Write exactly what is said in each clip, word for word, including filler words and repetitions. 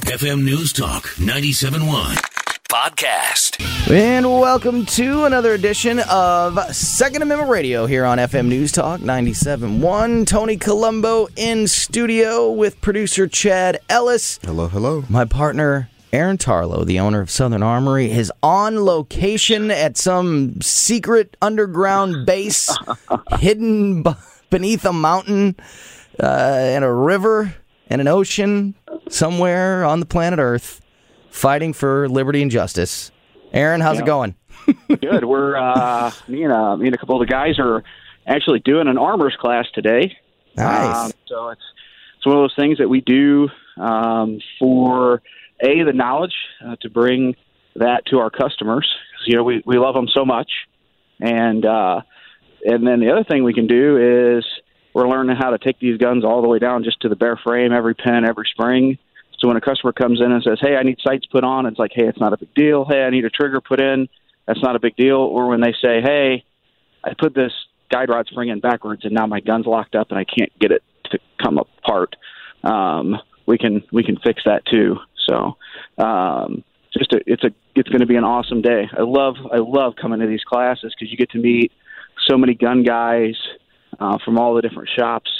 F M News Talk ninety-seven point one podcast. And welcome to another edition of Second Amendment Radio here on F M News Talk ninety-seven point one. Tony Colombo in studio with producer Chad Ellis. Hello, hello. My partner, Aaron Tarlow, the owner of Southern Armory, is on location at some secret underground base hidden b- beneath a mountain uh, and a river and an ocean somewhere on the planet Earth, fighting for liberty and justice. Aaron, how's yeah. it going? Good. We're uh, me and uh, me and a couple of the guys are actually doing an armors class today. Nice. Um, so it's it's one of those things that we do um, for a the knowledge uh, to bring that to our customers. You know, we we love them so much, and uh, and then the other thing we can do is we're learning how to take these guns all the way down just to the bare frame, every pin, every spring. So when a customer comes in and says, hey, I need sights put on, it's like, hey, it's not a big deal. Hey, I need a trigger put in. That's not a big deal. Or when they say, hey, I put this guide rod spring in backwards and now my gun's locked up and I can't get it to come apart, um, we can we can fix that too. So um, just a, it's a it's going to be an awesome day. I love I love coming to these classes because you get to meet so many gun guys uh, from all the different shops.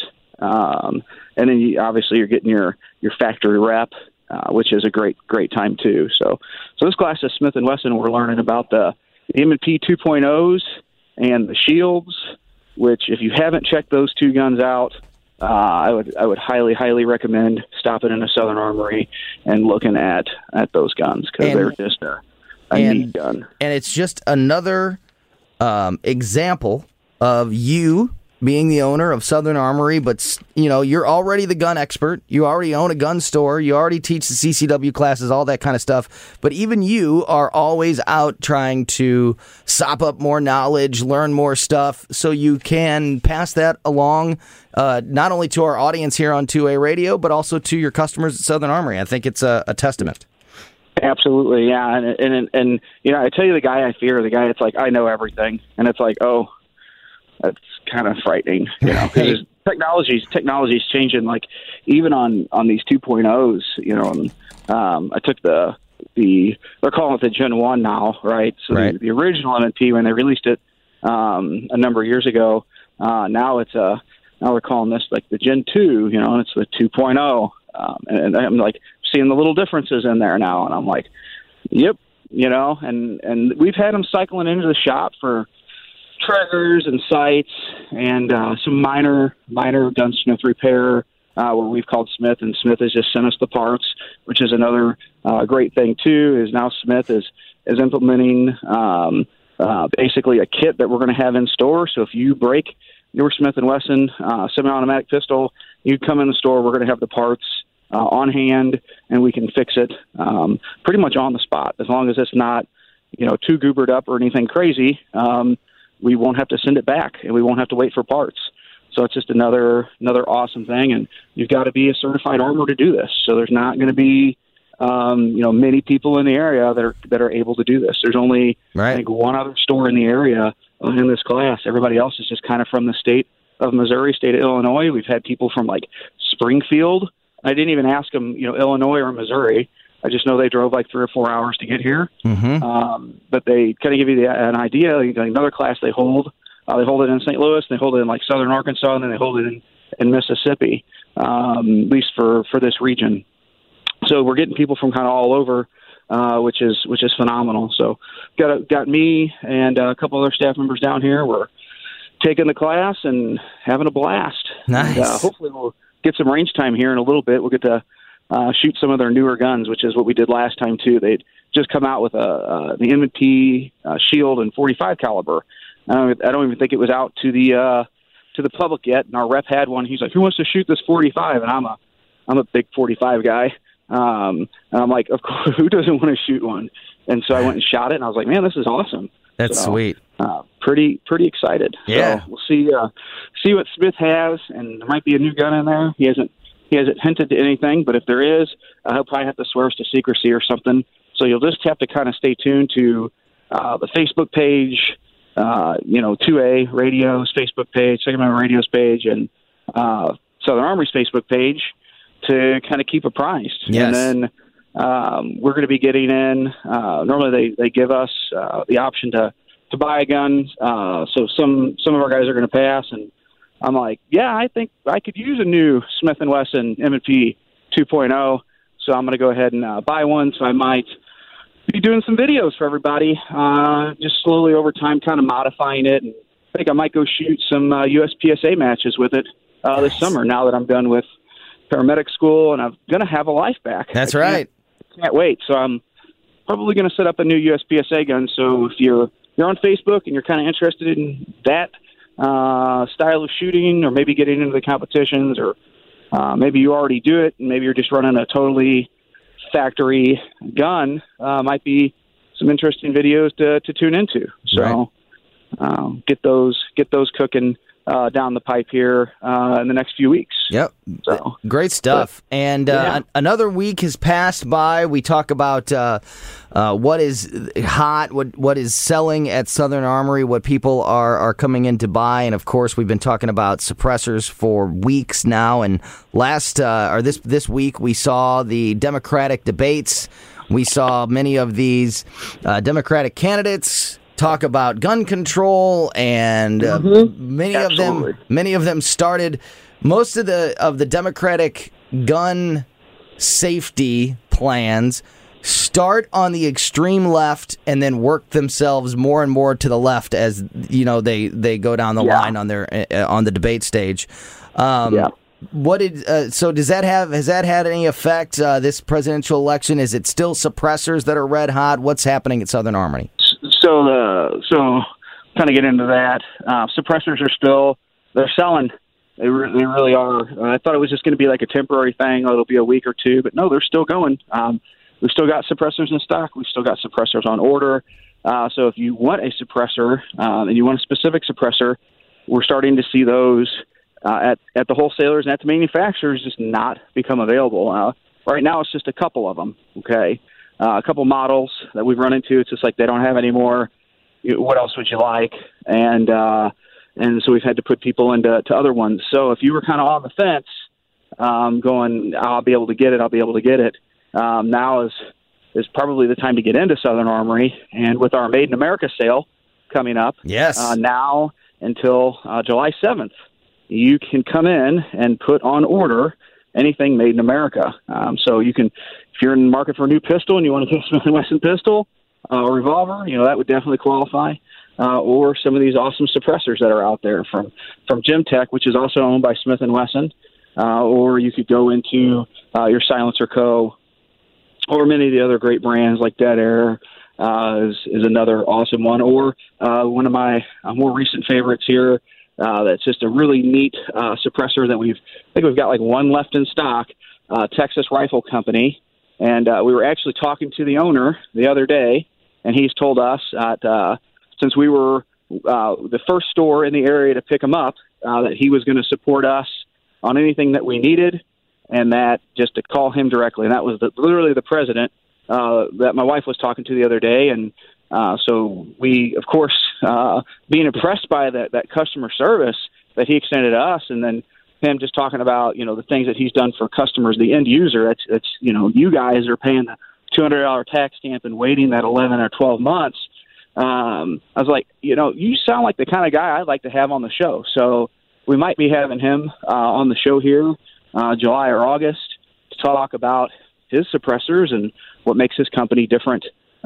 Um, and then you, obviously you're getting your, your factory rep, uh, which is a great, great time too. So, so this class is Smith and Wesson. We're learning about the M and P two point ohs and the shields, which if you haven't checked those two guns out, uh, I would, I would highly, highly recommend stopping in a Southern Armory and looking at, at those guns because they're just a, a and, neat gun. And it's just another, um, example of you being the owner of Southern Armory, but, you know, you're already the gun expert. You already own a gun store. You already teach the C C W classes, all that kind of stuff. But even you are always out trying to sop up more knowledge, learn more stuff, so you can pass that along uh, not only to our audience here on two A Radio, but also to your customers at Southern Armory. I think it's a, a testament. Absolutely, yeah. And, and, and, and, you know, I tell you the guy I fear, the guy that's like, I know everything. And it's like, oh, that's kind of frightening, you know, because technology's technology's changing. Like even on, on these two point ohs, you know, and, um, I took the the they're calling it the Gen One now, right? So right. The, the original M and P when they released it um, a number of years ago, uh, now it's a now they're calling this like the Gen Two, you know, and it's the two point oh, um, and, and I'm like seeing the little differences in there now, and I'm like, yep, you know, and and we've had them cycling into the shop for triggers and sights and uh, some minor minor gunsmith repair uh, where we've called Smith, and Smith has just sent us the parts, which is another uh, great thing too, is now Smith is, is implementing um, uh, basically a kit that we're going to have in store. So if you break your Smith and Wesson uh, semi-automatic pistol, you come in the store, we're going to have the parts uh, on hand, and we can fix it um, pretty much on the spot, as long as it's not, you know, too goobered up or anything crazy. Um, we won't have to send it back, and we won't have to wait for parts. So it's just another another awesome thing, and you've got to be a certified armor to do this. So there's not going to be, um, you know, many people in the area that are that are able to do this. There's only, right. I think, one other store in the area in this class. Everybody else is just kind of from the state of Missouri, state of Illinois. We've had people from, like, Springfield. I didn't even ask them, you know, Illinois or Missouri. I just know they drove like three or four hours to get here. Mm-hmm. Um, but they kind of give you the, an idea. Like another class they hold, uh, they hold it in Saint Louis, they hold it in like southern Arkansas, and then they hold it in, in Mississippi, um, at least for, for this region. So we're getting people from kind of all over, uh, which is which is phenomenal. So got a, got me and a couple other staff members down here. We're taking the class and having a blast. Nice. And, uh, hopefully we'll get some range time here in a little bit. We'll get to Uh, shoot some of their newer guns, which is what we did last time too. They'd just come out with a uh, the M and P uh, Shield and forty-five caliber. I don't, I don't even think it was out to the uh, to the public yet. And our rep had one. He's like, "Who wants to shoot this forty-five?" And I'm a I'm a big forty-five guy. Um, and I'm like, "Of course, who doesn't want to shoot one?" And so I went and shot it, and I was like, "Man, this is awesome." That's so, sweet. Uh, pretty pretty excited. Yeah, so we'll see uh, see what Smith has, and there might be a new gun in there. He hasn't. He hasn't hinted to anything, but if there is, uh, he'll probably have to swear us to secrecy or something. So you'll just have to kind of stay tuned to uh, the Facebook page, uh, you know, two A Radio's Facebook page, Second Amendment Radio's page, and uh, Southern Armory's Facebook page to kind of keep apprised. Yes. And then um, we're going to be getting in. Uh, normally, they, they give us uh, the option to, to buy a gun. Uh, so some some of our guys are going to pass, and I'm like, yeah, I think I could use a new Smith and Wesson M and P two point oh. So I'm going to go ahead and uh, buy one. So I might be doing some videos for everybody, uh, just slowly over time, kind of modifying it. And I think I might go shoot some uh, U S P S A matches with it uh, this summer. Now that I'm done with paramedic school, and I'm going to have a life back. That's I right. Can't, can't wait. So I'm probably going to set up a new U S P S A gun. So if you're you're on Facebook and you're kind of interested in that uh, style of shooting, or maybe getting into the competitions, or uh, maybe you already do it, and maybe you're just running a totally factory gun, uh, might be some interesting videos to, to tune into. So Right. um, get those get those cooking uh, down the pipe here uh, in the next few weeks. Yep. So, Great stuff. But, and uh, yeah. an- another week has passed by. We talk about uh, uh, what is hot, what what is selling at Southern Armory, what people are, are coming in to buy. And, of course, we've been talking about suppressors for weeks now. And last uh, or this this week, we saw the Democratic debates. We saw many of these uh, Democratic candidates talk about gun control, and uh, Mm-hmm. many Absolutely. of them many of them started most of the of the Democratic gun safety plans start on the extreme left and then work themselves more and more to the left as you know they, they go down the Yeah. line on their uh, on the debate stage. Um, Yeah. What did uh, so does that have has that had any effect uh, this presidential election? Is it still suppressors that are red hot? What's happening at Southern Armory? So the so kind of get into that. Uh, suppressors are still they're selling. They re- they really are. Uh, I thought it was just going to be like a temporary thing. Oh, it'll be a week or two, but no, they're still going. Um, we've still got suppressors in stock. We've still got suppressors on order. Uh, so if you want a suppressor um, and you want a specific suppressor, we're starting to see those uh, at at the wholesalers and at the manufacturers just not become available. Uh, right now, it's just a couple of them. Okay. Uh, a couple models that we've run into. It's just like they don't have any more. You- What else would you like? And uh, and so we've had to put people into to other ones. So if you were kind of on the fence, um, going, I'll be able to get it, I'll be able to get it. Um, now is is probably the time to get into Southern Armory. And with our Made in America sale coming up, Yes. uh, now until uh, July seventh, you can come in and put on order anything made in America. Um, so you can, if you're in the market for a new pistol and you want to get a Smith and Wesson pistol uh, or revolver, you know, that would definitely qualify. Uh, or some of these awesome suppressors that are out there from, from Gemtech, which is also owned by Smith and Wesson. Uh, or you could go into uh, your Silencer Co. or many of the other great brands like Dead Air uh, is, is another awesome one. Or uh, one of my uh, more recent favorites here, Uh, that's just a really neat uh, suppressor that we've, I think we've got like one left in stock, uh, Texas Rifle Company. And uh, we were actually talking to the owner the other day, and he's told us that uh, since we were uh, the first store in the area to pick him up, uh, that he was going to support us on anything that we needed, and that just to call him directly. And that was the, literally the president uh, that my wife was talking to the other day. And Uh, so we, of course, uh, being impressed by that, that customer service that he extended to us, and then him just talking about, you know, the things that he's done for customers, the end user. It's, it's you know, you guys are paying the two hundred dollars tax stamp and waiting that eleven or twelve months. Um, I was like, you know, you sound like the kind of guy I'd like to have on the show. So we might be having him uh, on the show here, uh, July or August, to talk about his suppressors and what makes his company different.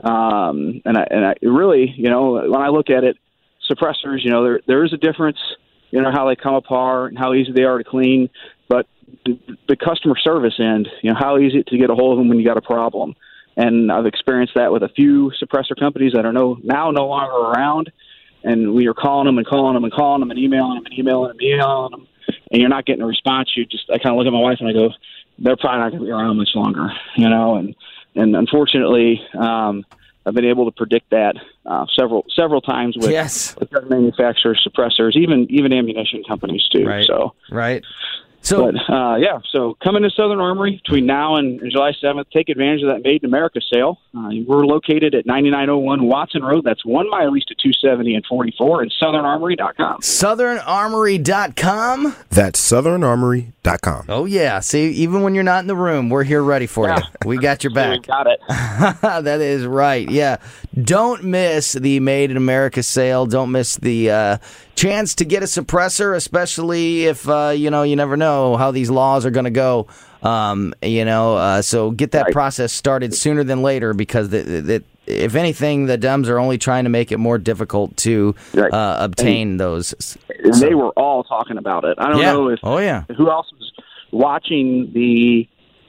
Um, and I, and I really, you know, when I look at it, suppressors, you know, there, there is a difference, you know, how they come apart and how easy they are to clean, but the, the customer service end, you know, how easy it to get a hold of them when you got a problem. And I've experienced that with a few suppressor companies that are no, now no longer around. And we are calling them and calling them and calling them and emailing them and emailing them and emailing them. And you're not getting a response. You just, I kind of look at my wife and I go, they're probably not going to be around much longer, you know, and, And unfortunately, um, I've been able to predict that uh, several several times with, Yes. with gun manufacturers, suppressors, even even ammunition companies too. Right. So Right. So, but, uh, yeah, so come into Southern Armory between now and, and July seventh. Take advantage of that Made in America sale. Uh, we're located at ninety-nine oh one Watson Road. That's one mile east of two seventy and forty-four, and southern armory dot com. southern armory dot com. That's southern armory dot com. Oh, yeah. See, even when you're not in the room, we're here ready for Yeah. you. We got your back. We got it. That is right. Yeah. Don't miss the Made in America sale. Don't miss the uh, chance to get a suppressor, especially if, uh, you know, you never know how these laws are going to go. Um, you know, uh, so get that Right. process started sooner than later because, the, the, if anything, the Dems are only trying to make it more difficult to Right. uh, obtain those. And So- they were all talking about it. I don't Yeah. know if Oh, yeah. who else was watching the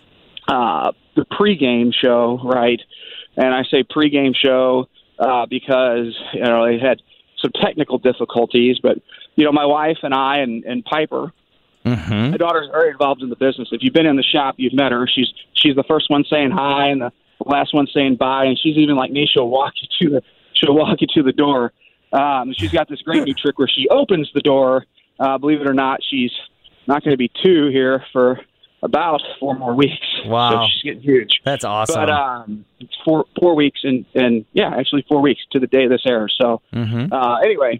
uh, the pregame show, right? And I say pregame show uh, because you know they had some technical difficulties, but you know my wife and I and, and Piper, Mm-hmm. my daughter's very involved in the business. If you've been in the shop, you've met her. She's she's the first one saying hi and the last one saying bye, and she's even like me. She'll walk you to the she'll walk you to the door. Um, she's got this great new trick where she opens the door. Uh, believe it or not, she's not going to be two here for about four more weeks. Wow. So she's getting huge. That's awesome. But um, it's four four weeks and and yeah, actually four weeks to the day this airs. So mm-hmm. uh, anyway,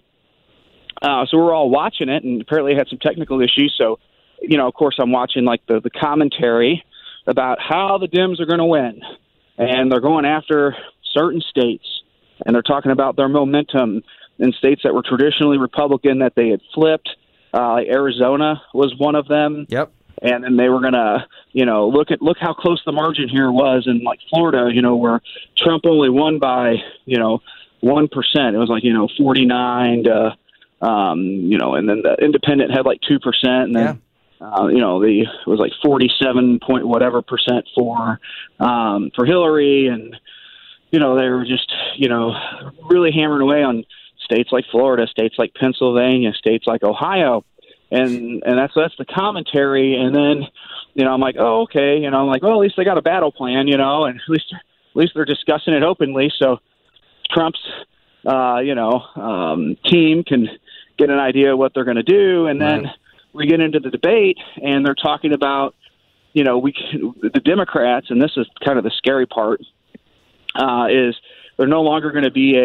uh, so we're all watching it, and apparently it had some technical issues. So you know, of course, I'm watching like the the commentary about how the Dems are going to win, and they're going after certain states, and they're talking about their momentum in states that were traditionally Republican that they had flipped. Uh, Arizona was one of them. Yep. And then they were gonna, you know, look at look how close the margin here was in like Florida, you know, where Trump only won by, you know, one percent. It was like, you know, forty nine to, um, you know, and then the Independent had like two percent, and then, yeah. uh, you know, the it was like forty seven point whatever percent for, um, for Hillary, and you know, they were just, you know, really hammering away on states like Florida, states like Pennsylvania, states like Ohio. And and that's that's the commentary, and then you know I'm like, oh okay, you know I'm like, well at least they got a battle plan, you know, and at least at least they're discussing it openly, so Trump's uh, you know um, team can get an idea of what they're going to do, and then right. we get into the debate, and they're talking about you know we can, the Democrats, and this is kind of the scary part, uh, is they're no longer going to be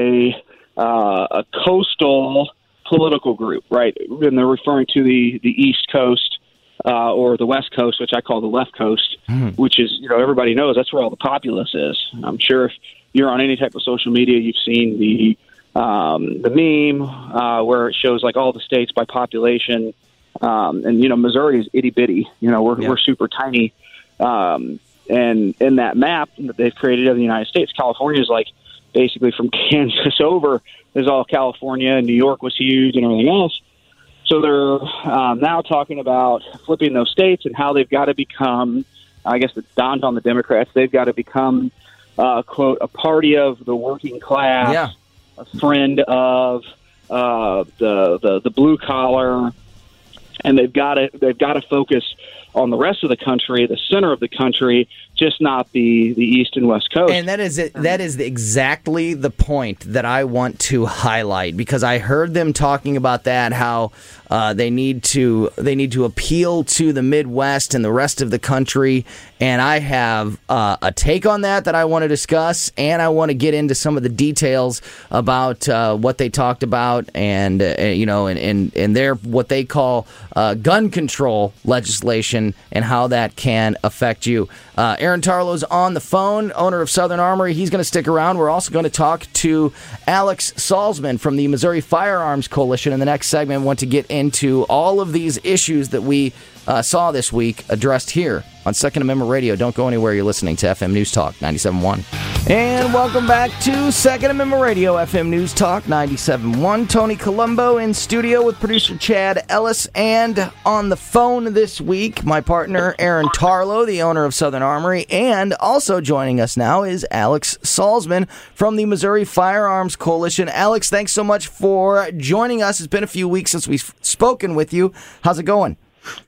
a uh, a coastal political group, right? And they're referring to the, the East Coast uh, or the West Coast, which I call the left coast, mm. which is, you know, everybody knows that's where all the populace is. I'm sure if you're on any type of social media, you've seen the um, the meme uh, where it shows like all the states by population. Um, and, you know, Missouri is itty bitty. You know, we're, yeah. we're super tiny. Um, and in that map that they've created of the United States, California is like basically from Kansas over is all California, and New York was huge and everything else. So they're um, now talking about flipping those states and how they've got to become, I guess it dawned on the Democrats, they've got to become, uh, quote, a party of the working class, yeah. a friend of uh, the, the the blue collar, and they've got to they've got to focus on the rest of the country, the center of the country, just not the, the East and West Coast. And that is it, that is exactly the point that I want to highlight, because I heard them talking about that, how uh, they need to they need to appeal to the Midwest and the rest of the country. And I have uh, a take on that that I want to discuss, and I want to get into some of the details about uh, what they talked about, and uh, you know, and and, and their what they call uh, gun control legislation and how that can affect you. Uh, Aaron Tarlow's on the phone, owner of Southern Armory. He's going to stick around. We're also going to talk to Alex Salzman from the Missouri Firearms Coalition in the next segment. I want to get into all of these issues that we uh, saw this week addressed here on Second Amendment Radio. Don't go anywhere. You're listening to F M News Talk ninety-seven point one. And welcome back to Second Amendment Radio, F M News Talk ninety-seven point one. Tony Colombo in studio with producer Chad Ellis. And on the phone this week, my partner Aaron Tarlow, the owner of Southern Armory. And also joining us now is Alex Salzman from the Missouri Firearms Coalition. Alex, thanks so much for joining us. It's been a few weeks since we've spoken with you. How's it going?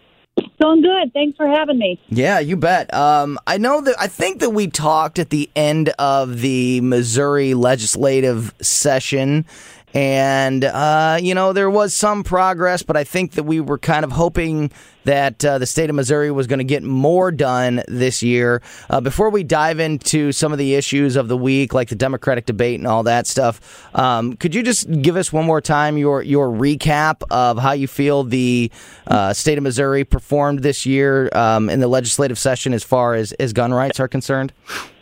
Going good. Thanks for having me. Yeah, you bet. Um, I know that I think that we talked at the end of the Missouri legislative session, And, uh, you know, there was some progress, but I think that we were kind of hoping that uh, the state of Missouri was going to get more done this year. Uh, before we dive into some of the issues of the week, like the Democratic debate and all that stuff, um, could you just give us one more time your, your recap of how you feel the uh, state of Missouri performed this year um, in the legislative session as far as, as gun rights are concerned?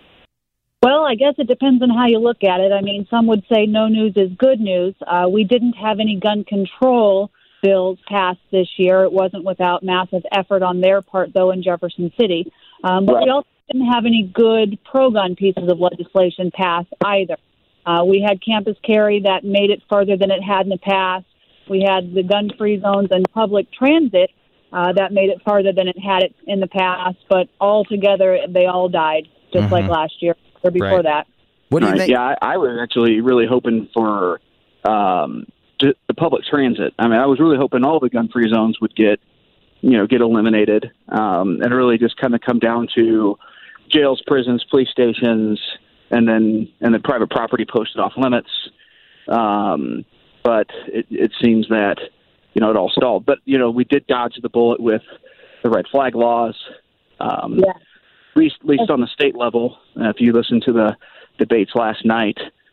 Well, I guess it depends on how you look at it. I mean, some would say no news is good news. Uh, we didn't have any gun control bills passed this year. It wasn't without massive effort on their part, though, in Jefferson City. Um, but we also didn't have any good pro-gun pieces of legislation passed either. Uh, we had campus carry that made it further than it had in the past. We had the gun-free zones and public transit uh, that made it farther than it had it in the past. But altogether, they all died, just mm-hmm. like last year. Or before right. that. What do you right. think? Yeah, I, I was actually really hoping for um, the public transit. I mean, I was really hoping all the gun-free zones would get, you know, get eliminated, um, and really just kind of come down to jails, prisons, police stations, and then and then private property posted off limits. Um, but it, it seems that you know it all stalled. But you know, we did dodge the bullet with the red flag laws. Um, yeah. At least, at least on the state level, uh, if you listen to the debates last night,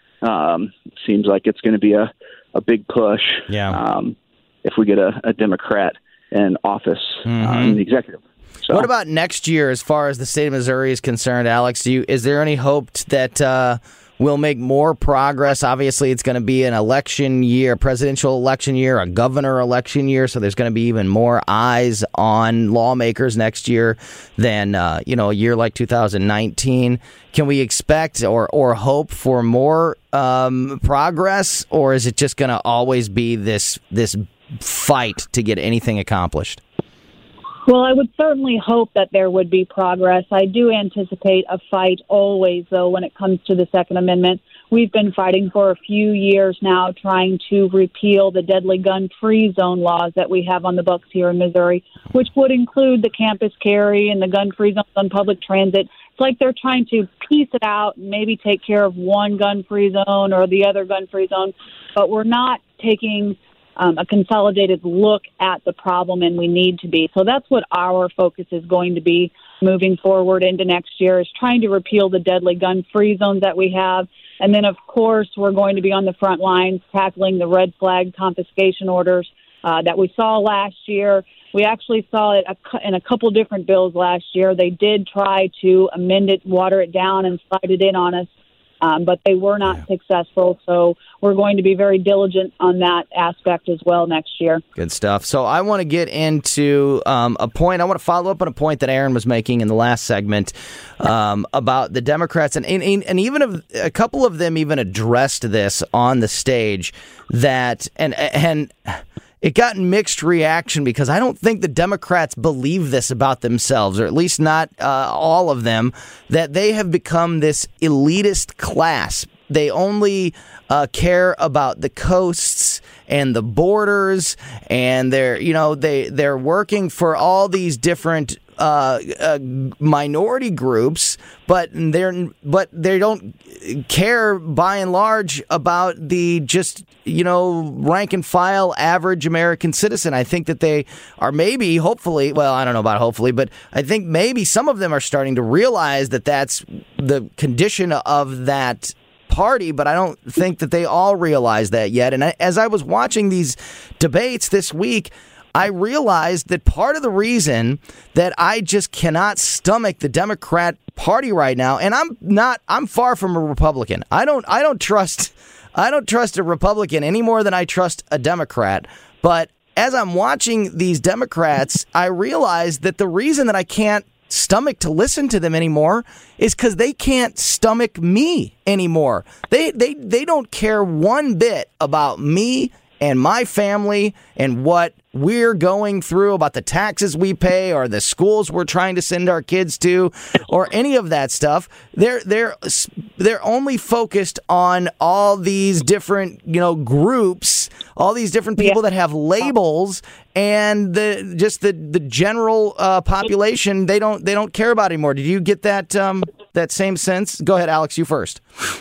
um, it seems like it's going to be a, a big push yeah. um, if we get a, a Democrat in office mm-hmm. uh, in the executive. So. What about next year as far as the state of Missouri is concerned, Alex? Do you, is there any hope that uh, we'll make more progress? Obviously, it's going to be an election year, presidential election year, a governor election year, so there's going to be even more eyes on lawmakers next year than uh, you know a year like two thousand nineteen. Can we expect or or hope for more um, progress, or is it just going to always be this this fight to get anything accomplished? Well, I would certainly hope that there would be progress. I do anticipate a fight always, though, when it comes to the Second Amendment. We've been fighting for a few years now trying to repeal the deadly gun-free zone laws that we have on the books here in Missouri, which would include the campus carry and the gun-free zones on public transit. It's like they're trying to piece it out and maybe take care of one gun-free zone or the other gun-free zone, but we're not taking Um, a consolidated look at the problem, and we need to be. So that's what our focus is going to be moving forward into next year, is trying to repeal the deadly gun-free zones that we have. And then, of course, we're going to be on the front lines tackling the red flag confiscation orders uh, that we saw last year. We actually saw it in a couple different bills last year. They did try to amend it, water it down, and slide it in on us. Um, but they were not yeah. successful, so we're going to be very diligent on that aspect as well next year. Good stuff. So I want to get into um, a point. I want to follow up on a point that Aaron was making in the last segment um, about the Democrats, and, and, and even a, a couple of them even addressed this on the stage, that and and. It got mixed reaction because I don't think the Democrats believe this about themselves, or at least not uh, all of them, that they have become this elitist class. They only uh, care about the coasts and the borders, and they're you know they they're working for all these different uh, uh, minority groups, but they're but they don't care by and large about the just you know rank and file average American citizen. I think that they are maybe hopefully well I don't know about hopefully, but I think maybe some of them are starting to realize that that's the condition of that party, but I don't think that they all realize that yet. And I, as I was watching these debates this week, I realized that part of the reason that I just cannot stomach the Democrat Party right now, and I'm not, I'm far from a Republican. I don't, I don't trust, I don't trust a Republican any more than I trust a Democrat. But as I'm watching these Democrats, I realize that the reason that I can't stomach to listen to them anymore is because they can't stomach me anymore. They they they don't care one bit about me and my family and what we're going through, about the taxes we pay or the schools we're trying to send our kids to or any of that stuff. They're they're they're only focused on all these different, you know, groups, all these different people yeah. that have labels, and the just the the general uh, population they don't they don't care about anymore. Did you get that um, that same sense? Go ahead, Alex, you first.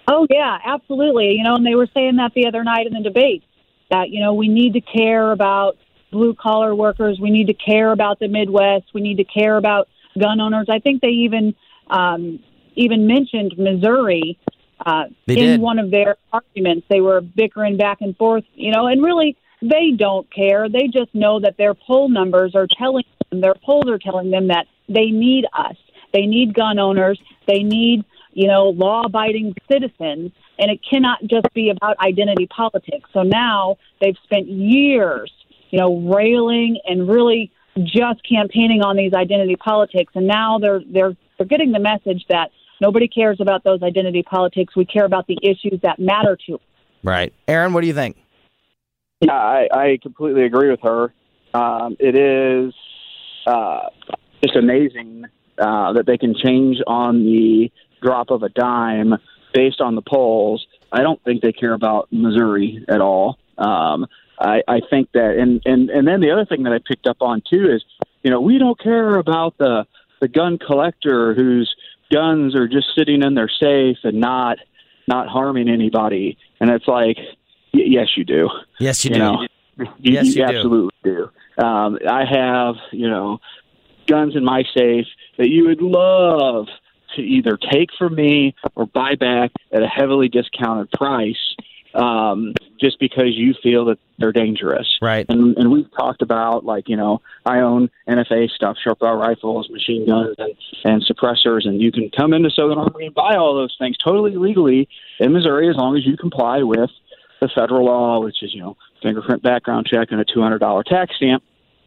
Oh, yeah, absolutely. You know, and they were saying that the other night in the debate, that, you know, we need to care about blue-collar workers. We need to care about the Midwest. We need to care about gun owners. I think they even um, even mentioned Missouri uh, in did. one of their arguments. They were bickering back and forth, you know, and really they don't care. They just know that their poll numbers are telling them, their polls are telling them that they need us. They need gun owners. They need, you know, law-abiding citizens, and it cannot just be about identity politics. So now they've spent years, you know, railing and really just campaigning on these identity politics, and now they're they're they're getting the message that nobody cares about those identity politics. We care about the issues that matter to us. Right. Aaron, what do you think? Yeah, I, I completely agree with her. Um, it is uh, just amazing uh, that they can change on the drop of a dime based on the polls. I don't think they care about Missouri at all. Um, I, I think that, and, and, and then the other thing that I picked up on too is, you know, we don't care about the the gun collector whose guns are just sitting in their safe and not not harming anybody. And it's like, y- yes, you do. Yes, you, you do. Know, you, yes, you, you absolutely do. do. Um, I have, you know, guns in my safe that you would love to either take from me or buy back at a heavily discounted price, um, just because you feel that they're dangerous. Right. And, and we've talked about, like, you know, I own N F A stuff, sharp barrel rifles, machine guns, and, and suppressors, and you can come into Southern Armory and buy all those things totally legally in Missouri as long as you comply with the federal law, which is, you know, fingerprint background check and a two hundred dollars tax stamp.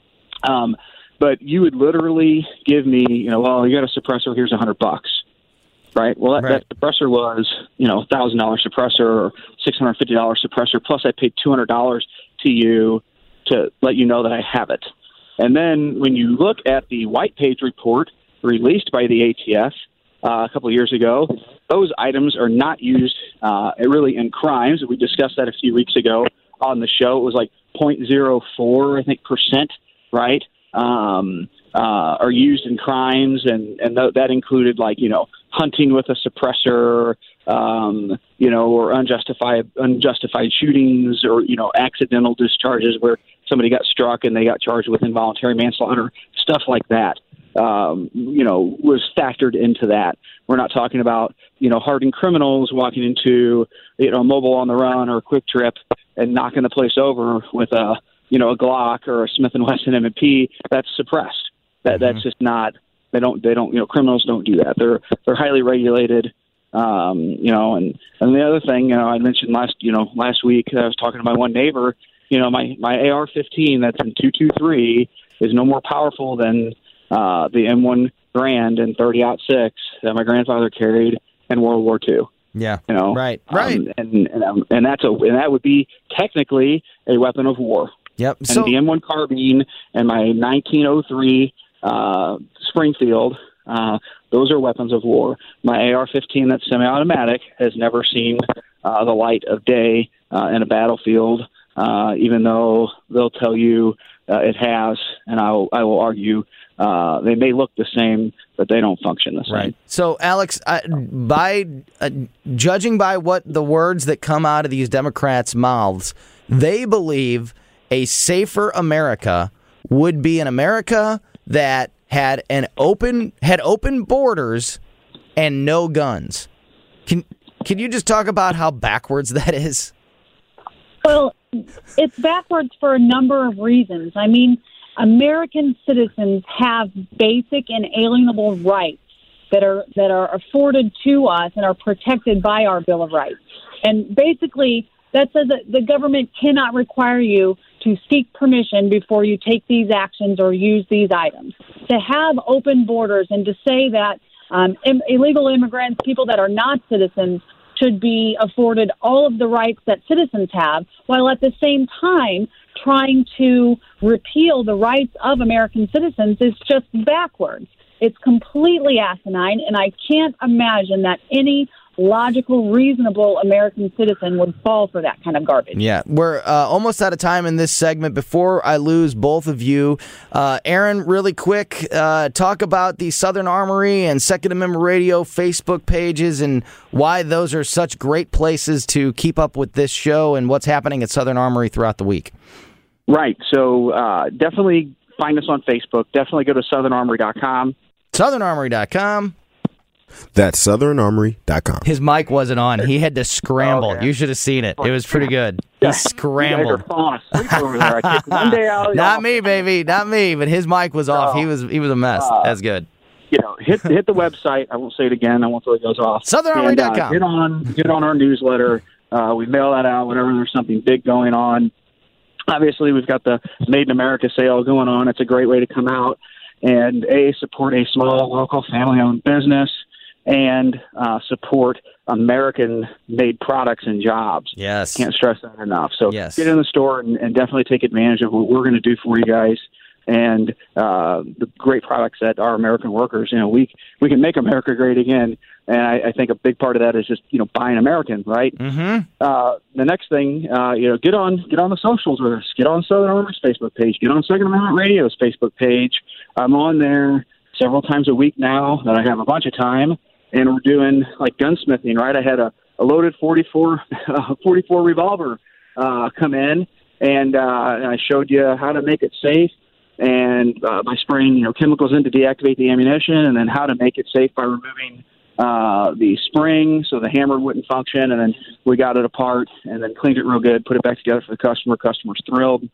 Um, but you would literally give me, you know, well, you got a suppressor, here's a hundred bucks. Right. Well, that, right. that suppressor was, you know, a thousand dollar suppressor or six hundred fifty dollars suppressor. Plus, I paid two hundred dollars to you to let you know that I have it. And then when you look at the white page report released by the A T F uh, a couple of years ago, those items are not used uh, really in crimes. We discussed that a few weeks ago on the show. It was like zero point zero four, I think, percent. Right. Um, uh, are used in crimes, and, and th- that included, like, you know, hunting with a suppressor, um, you know, or unjustified unjustified shootings, or, you know, accidental discharges where somebody got struck and they got charged with involuntary manslaughter, stuff like that, um, you know, was factored into that. We're not talking about, you know, hardened criminals walking into, you know, a mobile on the run or a quick trip and knocking the place over with a, you know, a Glock or a Smith and Wesson M and P. That's suppressed. That Mm-hmm. that's just not. They don't. They don't. You know, criminals don't do that. They're they're highly regulated. Um, you know, and and the other thing, you know, I mentioned last, you know, last week I was talking to my one neighbor. You know, my my A R fifteen that's in two twenty-three is no more powerful than uh, the M one Garand and thirty aught six that my grandfather carried in World War Two. Yeah. You know, Right. Right. Um, and and um, and that's a and that would be technically a weapon of war. Yep. And So the M one carbine and my nineteen oh three uh, Springfield, uh, those are weapons of war. My A R fifteen that's semi-automatic has never seen uh, the light of day uh, in a battlefield, uh, even though they'll tell you uh, it has, and I will, I will argue uh, they may look the same, but they don't function the same. Right. So, Alex, uh, by uh, judging by what the words that come out of these Democrats' mouths, they believe a safer America would be an America that had an open had open borders and no guns. Can can you just talk about how backwards that is? Well, it's backwards for a number of reasons. I mean, American citizens have basic and alienable rights that are that are afforded to us and are protected by our Bill of Rights. And basically, that says that the government cannot require you to seek permission before you take these actions or use these items. To have open borders and to say that um, im- illegal immigrants, people that are not citizens, should be afforded all of the rights that citizens have, while at the same time trying to repeal the rights of American citizens is just backwards. It's completely asinine, and I can't imagine that any logical, reasonable American citizen would fall for that kind of garbage. Yeah, we're uh, almost out of time in this segment. Before I lose both of you, uh, Aaron, really quick, uh, talk about the Southern Armory and Second Amendment Radio Facebook pages and why those are such great places to keep up with this show and what's happening at Southern Armory throughout the week. Right. So uh, definitely find us on Facebook. Definitely go to southern armory dot com. southern armory dot com. That's southern armory dot com. His mic wasn't on. He had to scramble. Okay. You should have seen it. It was pretty good. He scrambled. You guys are falling asleep over there. I take one day out. Not me, baby. Not me. But his mic was off. He was he was a mess. Uh, That's good. You know, hit hit the website. I won't say it again. I won't till it goes off. southern armory dot com. Uh, get on get on our newsletter. Uh, we mail that out whenever there's something big going on. Obviously, we've got the Made in America sale going on. It's a great way to come out and a support a small local family-owned business. And uh, support American-made products and jobs. Yes. Can't stress that enough. So yes. Get in the store and, and definitely take advantage of what we're going to do for you guys and uh, the great products that our American workers, you know, we we can make America great again. And I, I think a big part of that is just, you know, buying American, right? Mm-hmm. Uh, the next thing, uh, you know, get on get on the socials with us. Get on Southern Armory's Facebook page. Get on Second Amendment Radio's Facebook page. I'm on there several times a week now that I have a bunch of time. And we're doing like gunsmithing, right? I had a, a loaded forty-four, uh, forty-four revolver uh, come in, and, uh, and I showed you how to make it safe, and uh, by spraying you know chemicals in to deactivate the ammunition, and then how to make it safe by removing uh, the spring so the hammer wouldn't function, and then we got it apart and then cleaned it real good, put it back together for the customer. Customer's thrilled.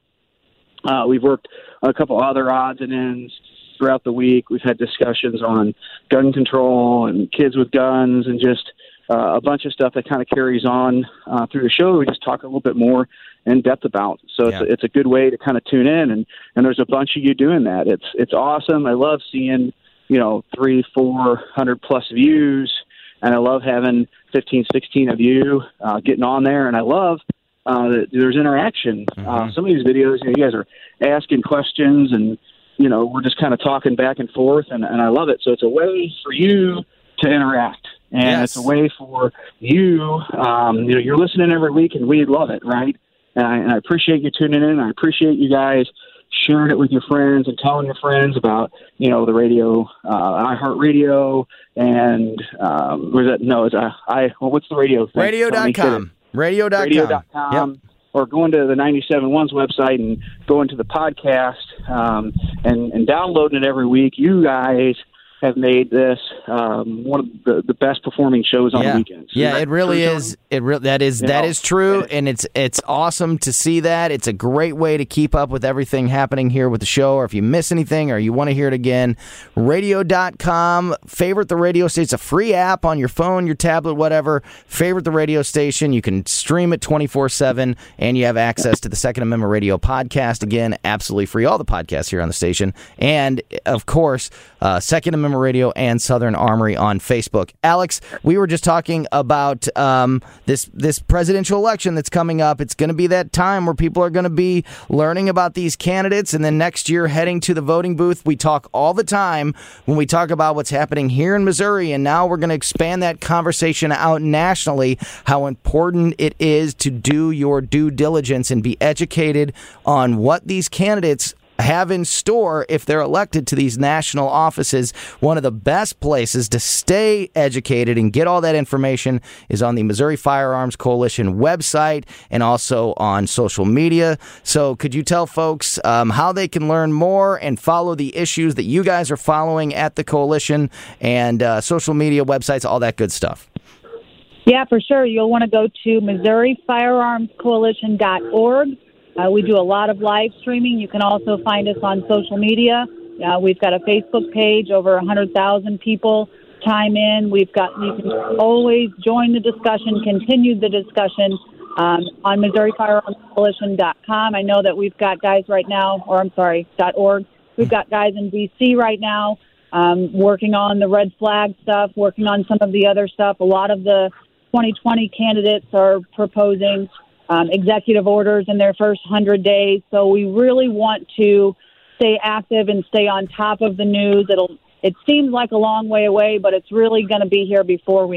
Uh, we've worked on a couple other odds and ends throughout the week. We've had discussions on gun control and kids with guns and just uh, a bunch of stuff that kind of carries on uh, through the show. We just talk a little bit more in depth about. So Yeah. it's, a, it's a good way to kind of tune in, and, and there's a bunch of you doing that. It's it's awesome. I love seeing, you know, three, four hundred plus views, and I love having fifteen, sixteen of you uh, getting on there, and I love uh, that there's interaction. Mm-hmm. Uh, some of these videos, you know, you guys are asking questions, and you know, we're just kind of talking back and forth, and, and I love it. So it's a way for you to interact, and Yes. it's a way for you, um, you know, you're listening every week, and we love it, right? And I, and I appreciate you tuning in. I appreciate you guys sharing it with your friends and telling your friends about, you know, the radio, uh, iHeartRadio, and um, was that, no, it's uh, I, well, what's the radio thing? radio dot com. radio dot com. radio dot com. Yep. Or going to the ninety-seven point one's website and going to the podcast um, and, and downloading it every week. You guys have made this um, one of the, the best performing shows on yeah. the weekends. Yeah, Is it really true, is. It re- that is You that know, is true, it- and it's it's awesome to see that. It's a great way to keep up with everything happening here with the show. Or if you miss anything or you want to hear it again, radio dot com. Favorite the radio station. It's a free app on your phone, your tablet, whatever. Favorite the radio station. You can stream it twenty-four seven, and you have access to the Second Amendment Radio podcast. Again, absolutely free. All the podcasts here on the station, and of course, uh, Second Amendment Radio and Southern Armory on Facebook. Alex, we were just talking about um, this this presidential election that's coming up. It's going to be that time where people are going to be learning about these candidates, and then next year heading to the voting booth. We talk all the time when we talk about what's happening here in Missouri, and now we're going to expand that conversation out nationally, how important it is to do your due diligence and be educated on what these candidates have in store if they're elected to these national offices. One of the best places to stay educated and get all that information is on the Missouri Firearms Coalition website and also on social media. So could you tell folks um, how they can learn more and follow the issues that you guys are following at the coalition and uh, social media websites, all that good stuff? Yeah, for sure. You'll want to go to Missouri Firearms Coalition dot org. Uh, we do a lot of live streaming. You can also find us on social media. Uh, we've got a Facebook page, over one hundred thousand people chime in. We've got, you can always join the discussion, continue the discussion um, on Missouri Firearms Coalition dot com. I know that we've got guys right now, or I'm sorry, .org. We've got guys in D C right now um, working on the red flag stuff, working on some of the other stuff. A lot of the twenty twenty candidates are proposing Um, executive orders in their first one hundred days. So we really want to stay active and stay on top of the news. It'll, it seems like a long way away, but it's really going to be here before we know it.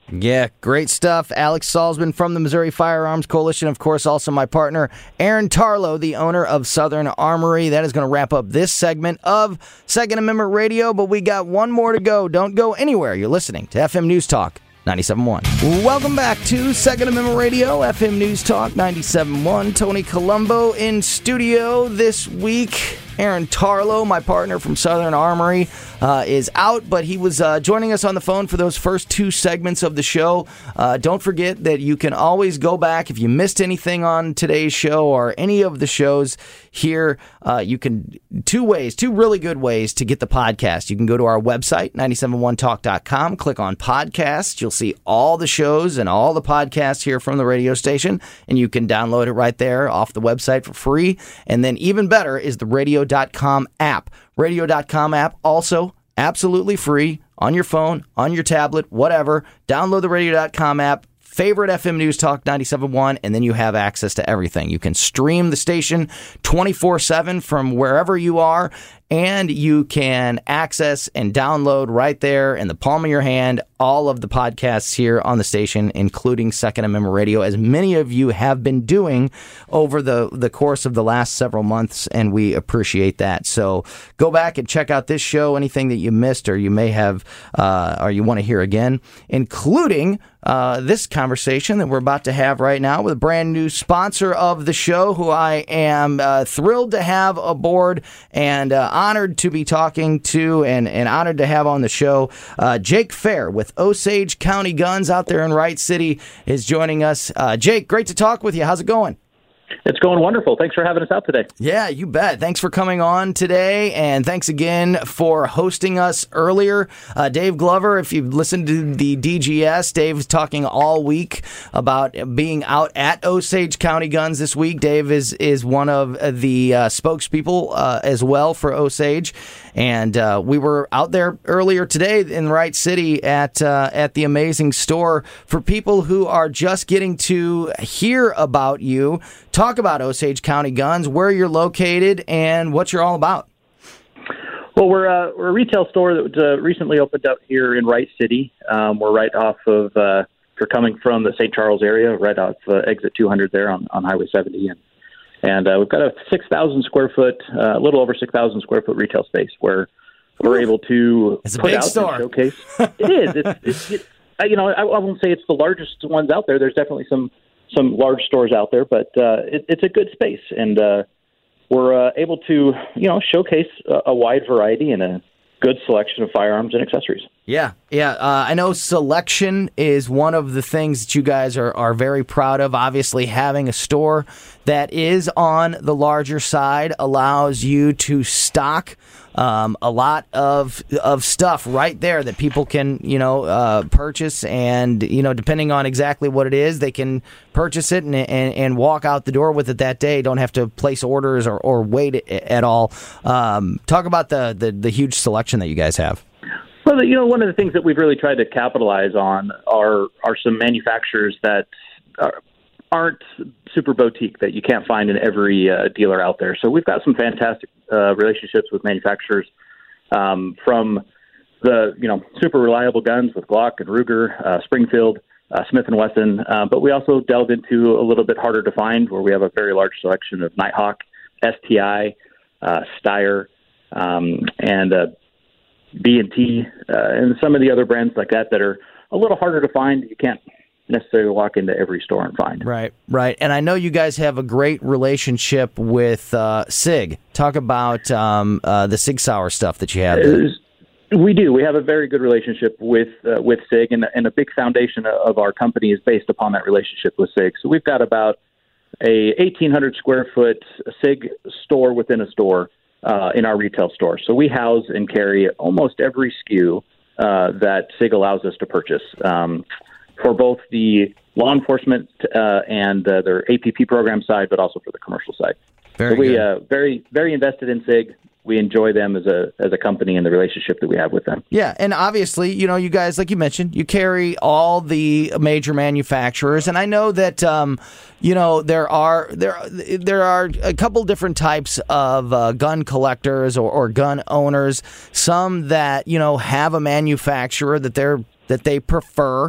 Yeah, great stuff. Alex Salzman from the Missouri Firearms Coalition. Of course, also my partner, Aaron Tarlow, the owner of Southern Armory. That is going to wrap up this segment of Second Amendment Radio, but we got one more to go. Don't go anywhere. You're listening to F M News Talk ninety-seven point one. Welcome back to Second Amendment Radio, F M News Talk ninety-seven point one. Tony Colombo in studio this week. Aaron Tarlow, my partner from Southern Armory, uh, is out, but he was uh, joining us on the phone for those first two segments of the show. Uh, don't forget that you can always go back if you missed anything on today's show or any of the shows here. Uh, you can, two ways, two really good ways to get the podcast. You can go to our website, nine seven one talk dot com, click on podcasts. You'll see all the shows and all the podcasts here from the radio station, and you can download it right there off the website for free. And then even better is the radio dot com app. radio dot com app, also absolutely free on your phone, on your tablet, whatever. Download the radio dot com app. Favorite F M News Talk ninety-seven point one, and then you have access to everything. You can stream the station twenty-four seven from wherever you are, and you can access and download right there in the palm of your hand all of the podcasts here on the station, including Second Amendment Radio, as many of you have been doing over the, the course of the last several months, and we appreciate that. So go back and check out this show, anything that you missed or you may have uh, or you want to hear again, including uh, this conversation that we're about to have right now with a brand new sponsor of the show, who I am uh, thrilled to have aboard and uh, honored to be talking to and, and honored to have on the show. Uh, Jake Fair with Osage County Guns out there in Wright City is joining us. Uh, Jake, great to talk with you. How's it going? It's going wonderful. Thanks for having us out today. Yeah, you bet. Thanks for coming on today, and thanks again for hosting us earlier. Uh, Dave Glover, if you've listened to the D G S, Dave was talking all week about being out at Osage County Guns this week. Dave is, is one of the uh, spokespeople uh, as well for Osage, and uh, we were out there earlier today in Wright City at, uh, at the amazing store. For people who are just getting to hear about you, talk about Osage County Guns, where you're located, and what you're all about. Well, we're, uh, we're a retail store that uh, recently opened up here in Wright City. Um, we're right off of, uh, if you're coming from the Saint Charles area, right off uh, exit two hundred there on, on Highway seventy. And, and uh, we've got a six thousand square foot, uh, a little over six thousand square foot retail space where we're able to it's a put big out store. and showcase. It is. It's, it's, it's, you know, I, I won't say it's the largest ones out there. There's definitely some some large stores out there, but uh, it, it's a good space, and uh, we're uh, able to, you know, showcase a, a wide variety and a good selection of firearms and accessories. Yeah, yeah. Uh, I know selection is one of the things that you guys are, are very proud of. Obviously, having a store that is on the larger side allows you to stock Um, a lot of of stuff right there that people can, you know, uh, purchase, and, you know, depending on exactly what it is, they can purchase it and and, and walk out the door with it that day. Don't have to place orders or, or wait at all. Um, talk about the, the, the huge selection that you guys have. Well, you know, one of the things that we've really tried to capitalize on are are some manufacturers that are, aren't super boutique, that you can't find in every uh, dealer out there. So we've got some fantastic uh, relationships with manufacturers, um, from the, you know, super reliable guns with Glock and Ruger, uh, Springfield, uh, Smith and Wesson. Uh, but we also delve into a little bit harder to find, where we have a very large selection of Nighthawk, S T I, uh, Steyr, um, and uh, B and T, uh, and some of the other brands like that that are a little harder to find. You can't necessarily walk into every store and find. Right, right. And I know you guys have a great relationship with uh, SIG. Talk about um, uh, the Sig Sauer stuff that you have there. We do. We have a very good relationship with uh, with SIG, and, and a big foundation of our company is based upon that relationship with SIG. So we've got about a eighteen hundred square foot SIG store within a store uh, in our retail store. So we house and carry almost every S K U uh, that SIG allows us to purchase, um, for both the law enforcement uh, and uh, their A P P program side, but also for the commercial side. Very so we good. uh, very very invested in SIG. We enjoy them as a as a company and the relationship that we have with them. Yeah, and obviously, you know, you guys, like you mentioned, you carry all the major manufacturers, and I know that, um, you know, there are there there are a couple different types of uh, gun collectors or, or gun owners. Some that, you know, have a manufacturer that they're that they prefer,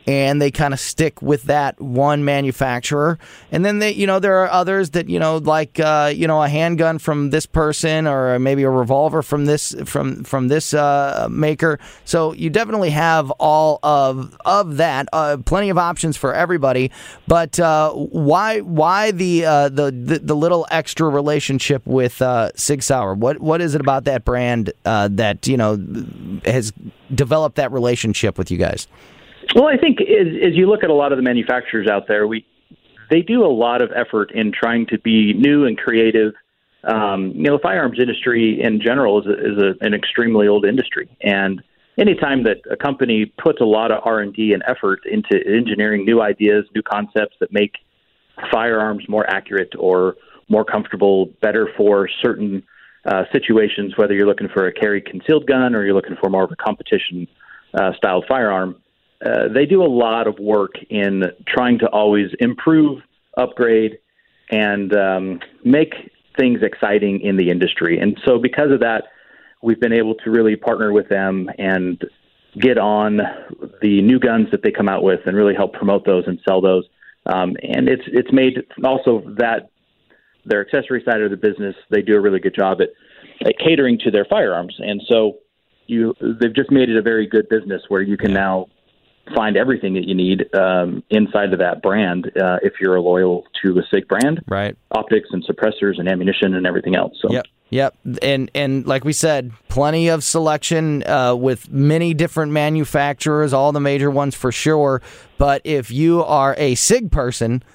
and they kind of stick with that one manufacturer. And then they, you know, there are others that, you know, like uh, you know, a handgun from this person, or maybe a revolver from this from from this uh, maker. So you definitely have all of of that, uh, plenty of options for everybody. But uh, why why the, uh, the the the little extra relationship with uh, Sig Sauer? What what is it about that brand uh, that, you know, has developed that relationship with you guys? Well, I think as, as you look at a lot of the manufacturers out there, we they do a lot of effort in trying to be new and creative. Um, you know, the firearms industry in general is, a, is a, an extremely old industry, and anytime that a company puts a lot of R and D and effort into engineering new ideas, new concepts that make firearms more accurate or more comfortable, better for certain uh, situations, whether you're looking for a carry concealed gun or you're looking for more of a competition uh, styled firearm, uh, they do a lot of work in trying to always improve, upgrade, and um, make things exciting in the industry. And so because of that, we've been able to really partner with them and get on the new guns that they come out with and really help promote those and sell those. Um, and it's it's made also that their accessory side of the business, they do a really good job at, at catering to their firearms. And so you they've just made it a very good business where you can now find everything that you need um, inside of that brand uh, if you're loyal to the SIG brand. Right. Optics and suppressors and ammunition and everything else. So. Yep. Yep, and and like we said, plenty of selection uh, with many different manufacturers, all the major ones for sure. But if you are a SIG person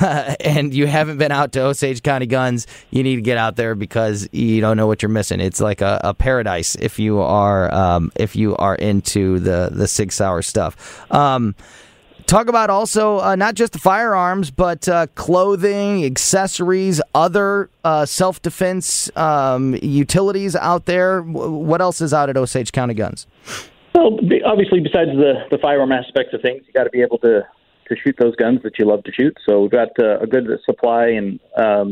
and you haven't been out to Osage County Guns, you need to get out there because you don't know what you're missing. It's like a, a paradise if you are um, if you are into the the Sig Sauer stuff. Um, Talk about also uh, not just the firearms, but uh, clothing, accessories, other uh, self-defense um, utilities out there. What else is out at Osage County Guns? Well, obviously, besides the, the firearm aspects of things, you got to be able to, to shoot those guns that you love to shoot. So we've got uh, a good supply and um,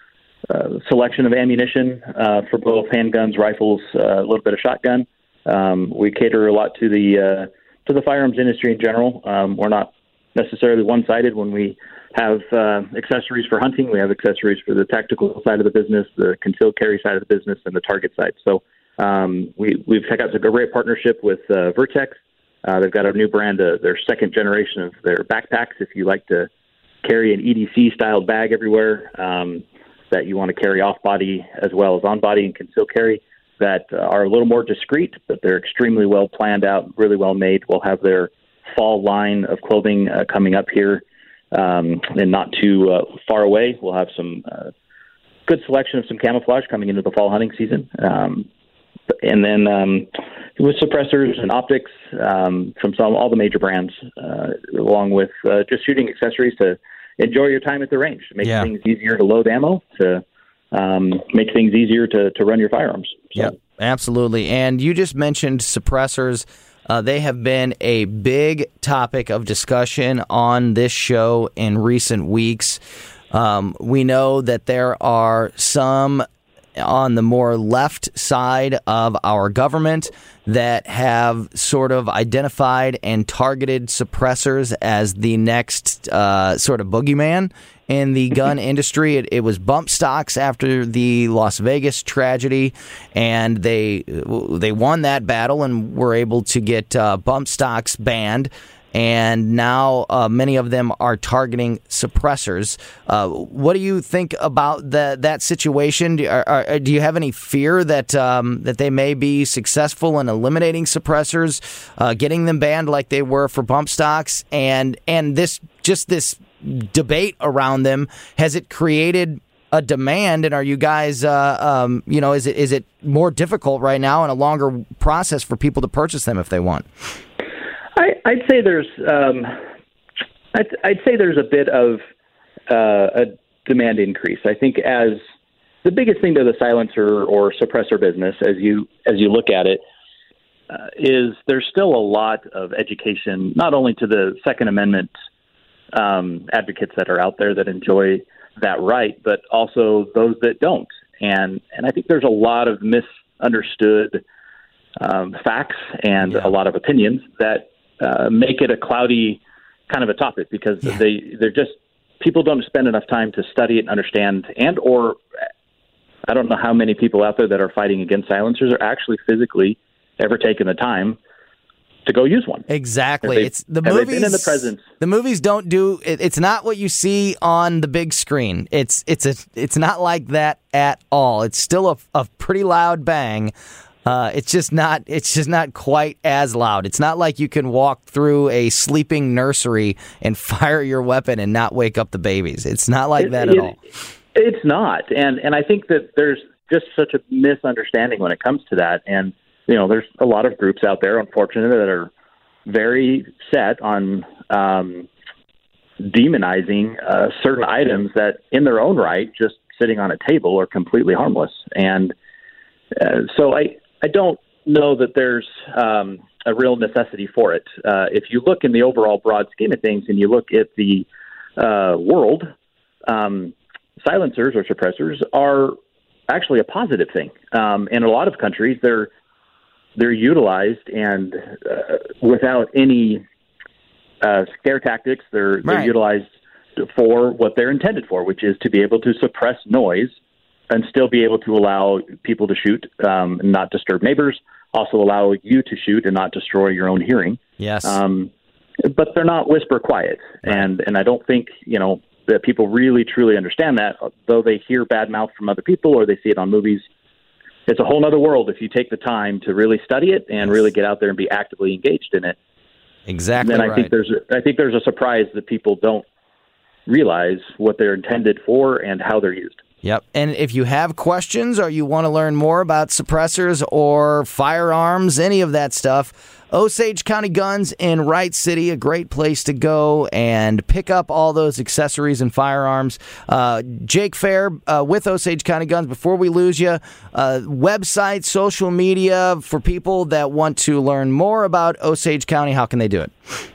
uh, selection of ammunition uh, for both handguns, rifles, uh, a little bit of shotgun. Um, we cater a lot to the uh, to the firearms industry in general. Um, we're not necessarily one-sided when we have uh, accessories for hunting. We have accessories for the tactical side of the business, the concealed carry side of the business, and the target side. So um, we, we've checked out a great partnership with uh, Vertex. Uh, they've got a new brand, uh, their second generation of their backpacks. If you like to carry an E D C-styled bag everywhere um, that you want to carry off-body as well as on-body and concealed carry, that uh, are a little more discreet, but they're extremely well planned out, really well made. We'll have their fall line of clothing uh, coming up here um, and not too uh, far away. We'll have some uh, good selection of some camouflage coming into the fall hunting season. Um, and then um, with suppressors and optics um, from some all the major brands, uh, along with uh, just shooting accessories to enjoy your time at the range, to make yeah. things easier to load ammo, to um, make things easier to, to run your firearms. So. Yep, absolutely. And you just mentioned suppressors. Uh, they have been a big topic of discussion on this show in recent weeks. Um, we know that there are some on the more left side of our government that have sort of identified and targeted suppressors as the next uh, sort of boogeyman in the gun industry. It, it was bump stocks after the Las Vegas tragedy, and they they won that battle and were able to get uh, bump stocks banned. And now uh, many of them are targeting suppressors. Uh, what do you think about the, that situation? Do, are, are, do you have any fear that um, that they may be successful in eliminating suppressors, uh, getting them banned like they were for bump stocks? And and this just this debate around them, has it created a demand? And are you guys, uh, um, you know, is it is it more difficult right now and a longer process for people to purchase them if they want? I, I'd say there's, um, I'd, I'd say there's a bit of uh, a demand increase. I think as the biggest thing to the silencer or suppressor business, as you as you look at it, uh, is there's still a lot of education, not only to the Second Amendment um, advocates that are out there that enjoy that right, but also those that don't. And and I think there's a lot of misunderstood um, facts and yeah. a lot of opinions that uh, make it a cloudy kind of a topic because Yeah. they they're just people don't spend enough time to study it and understand, and or I don't know how many people out there that are fighting against silencers are actually physically ever taken the time to go use one. Exactly. Have they- it's the have they movies. been in the presence? The movies don't do. It, it's not what you see on the big screen. It's it's a. It's not like that at all. It's still a, a pretty loud bang. Uh, it's just not. It's just not quite as loud. It's not like you can walk through a sleeping nursery and fire your weapon and not wake up the babies. It's not like It- that at it- all. It's not, and and I think that there's just such a misunderstanding when it comes to that. And you know, there's a lot of groups out there, unfortunately, that are very set on um, demonizing uh, certain items that, in their own right, just sitting on a table, are completely harmless. And uh, so I I don't know that there's um, a real necessity for it. Uh, if you look in the overall broad scheme of things, and you look at the uh, world, um, silencers or suppressors are actually a positive thing. Um, in a lot of countries, they're they're utilized and uh, without any uh, scare tactics. They're, they're Right. utilized for what they're intended for, which is to be able to suppress noise and still be able to allow people to shoot um, and not disturb neighbors. Also allow you to shoot and not destroy your own hearing. Yes. Um, but they're not whisper quiet, and and I don't think you know that people really truly understand that. Though they hear bad mouth from other people or they see it on movies, it's a whole other world if you take the time to really study it and really get out there and be actively engaged in it. exactly. And then I right. think there's a, I think there's a surprise that people don't realize what they're intended for and how they're used. Yep. And if you have questions or you want to learn more about suppressors or firearms, any of that stuff, Osage County Guns in Wright City, a great place to go and pick up all those accessories and firearms. Uh, Jake Fair uh, with Osage County Guns, before we lose you, uh, website, social media for people that want to learn more about Osage County, how can they do it?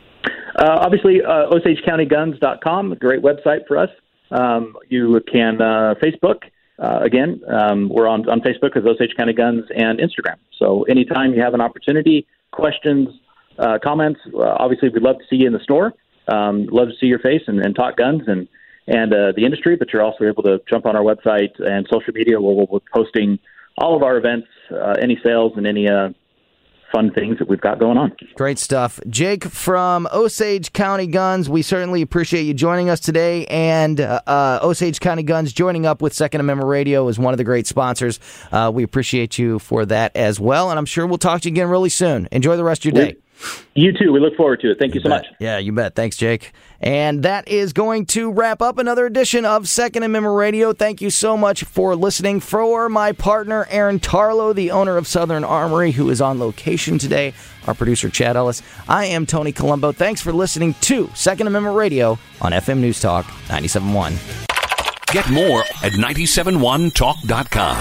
Uh, obviously, uh, osage county guns dot com, a great website for us. Um, you can uh, Facebook. Uh, again, um, we're on, on Facebook as Osage County Guns and Instagram. So anytime you have an opportunity, questions, uh, comments, uh, obviously we'd love to see you in the store. Um, love to see your face and, and talk guns and, and uh, the industry, but you're also able to jump on our website and social media where we'll be posting all of our events, uh, any sales, and any uh, fun things that we've got going on. Great stuff. Jake from Osage County Guns, we certainly appreciate you joining us today. And uh, uh, Osage County Guns joining up with Second Amendment Radio is one of the great sponsors. Uh, we appreciate you for that as well. And I'm sure we'll talk to you again really soon. Enjoy the rest of your day. You too. We look forward to it. Thank you, You so bet. much. Yeah, you bet. Thanks, Jake. And that is going to wrap up another edition of Second Amendment Radio. Thank you so much for listening. For my partner, Aaron Tarlow, the owner of Southern Armory, who is on location today, our producer, Chad Ellis, I am Tony Colombo. Thanks for listening to Second Amendment Radio on F M News Talk ninety-seven point one. Get more at nine seven one talk dot com.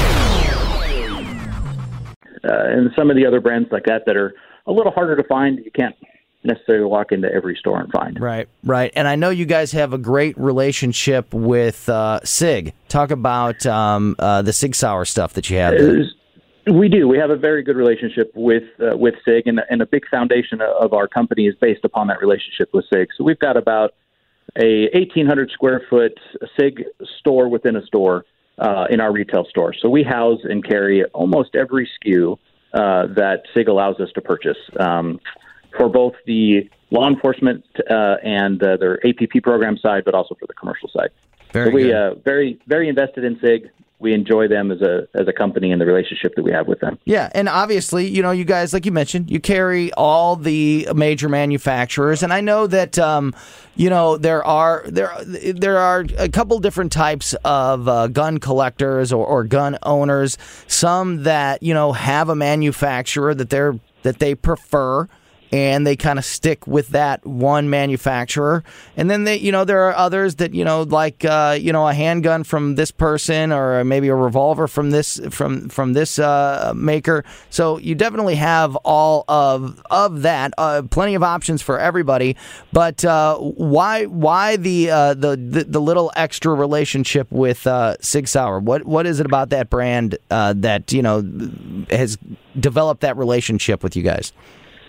Uh, and some of the other brands like that that are a little harder to find. You can't necessarily walk into every store and find. Right, right. And I know you guys have a great relationship with uh, SIG. Talk about um, uh, the Sig Sauer stuff that you have there. Uh, We do. We have a very good relationship with uh, with SIG, and, and a big foundation of our company is based upon that relationship with SIG. So we've got about a eighteen hundred square foot SIG store within a store uh, in our retail store. So we house and carry almost every S K U uh, that SIG allows us to purchase um, for both the law enforcement uh, and uh, their A P P program side, but also for the commercial side. Very so we good. uh, very very invested in SIG. We enjoy them as a as a company and the relationship that we have with them. Yeah, and obviously, you know, you guys, like you mentioned, you carry all the major manufacturers, and I know that, um, you know, there are there there are a couple different types of uh, gun collectors or, or gun owners. Some that, you know, have a manufacturer that they're that they prefer, and they kind of stick with that one manufacturer. And then they, you know, there are others that, you know, like, uh, you know, a handgun from this person, or maybe a revolver from this from from this uh, maker. So you definitely have all of of that. Uh, plenty of options for everybody. But uh, why why the, uh, the the the little extra relationship with uh, Sig Sauer? What what is it about that brand uh, that, you know, has developed that relationship with you guys?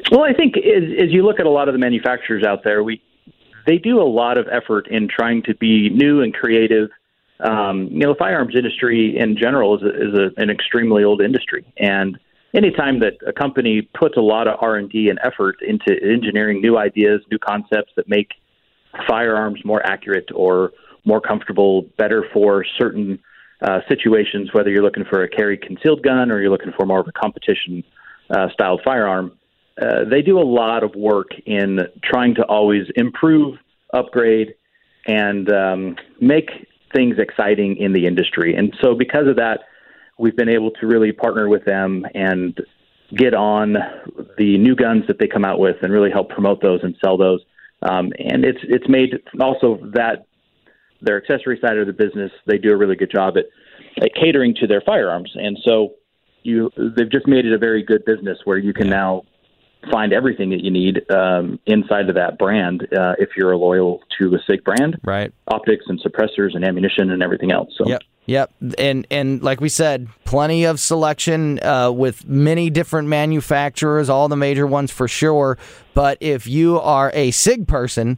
Well, I think as, as you look at a lot of the manufacturers out there, we they do a lot of effort in trying to be new and creative. Um, you know, the firearms industry in general is, a, is a, an extremely old industry, and anytime that a company puts a lot of R and D and effort into engineering new ideas, new concepts that make firearms more accurate or more comfortable, better for certain uh, situations, whether you're looking for a carry concealed gun or you're looking for more of a competition uh, styled firearm, uh, they do a lot of work in trying to always improve, upgrade, and um, make things exciting in the industry. And so because of that, we've been able to really partner with them and get on the new guns that they come out with and really help promote those and sell those. Um, and it's it's made also that their accessory side of the business, they do a really good job at, at catering to their firearms. And so you they've just made it a very good business where you can now find everything that you need um, inside of that brand uh, if you're loyal to the SIG brand. Right. Optics and suppressors and ammunition and everything else. So. Yep. Yep, and and like we said, plenty of selection uh, with many different manufacturers, all the major ones for sure. But if you are a SIG person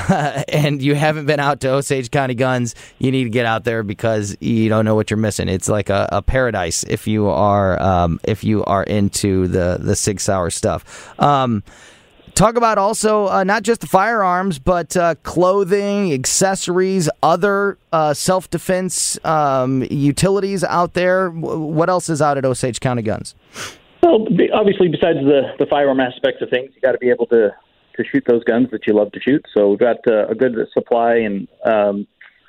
and you haven't been out to Osage County Guns, you need to get out there because you don't know what you're missing. It's like a, a paradise if you are um, if you are into the the Sig Sauer stuff. Um, Talk about also uh, not just the firearms, but uh, clothing, accessories, other uh, self-defense um, utilities out there. What else is out at Osage County Guns? Well, obviously, besides the, the firearm aspects of things, you got to be able to, to shoot those guns that you love to shoot. So we've got uh, a good supply and um,